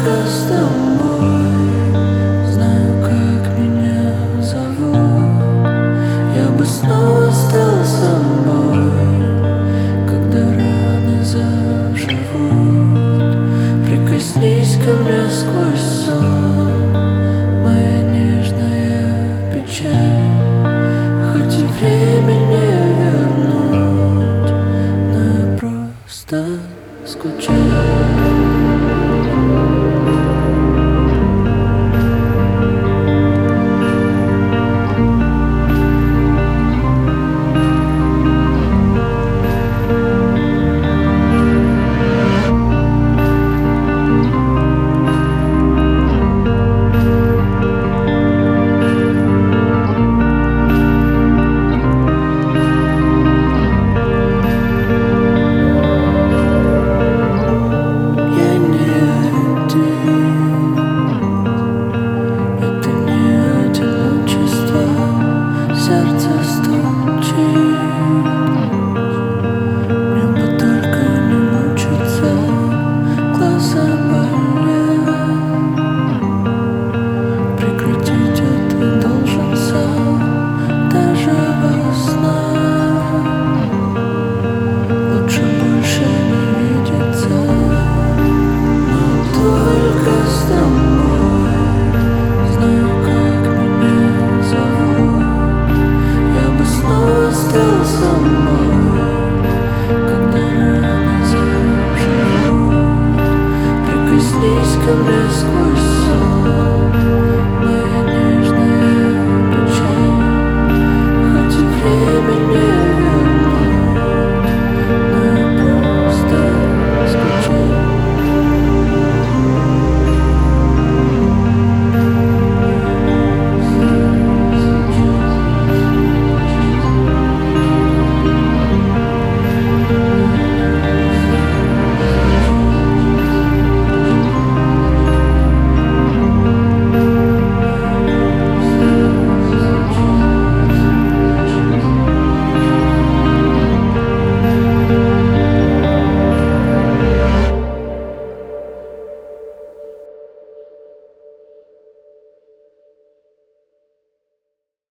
только с тобой. Знаю, как меня зовут. Я бы снова стал собой, когда раны заживут. Прикоснись ко мне сквозь сон, моя нежная печаль. Хоть и время не вернуть, но я просто скучаю. Сердце стучит, мне бы только не мучиться, глаза болят. Прекратить это должен сам, даже во снах. Лучше больше не видеться, но только с тобой. Знаю, как меня зовут. Снова стал собой, когда раны заживут. Прикоснись ко мне сквозь сон.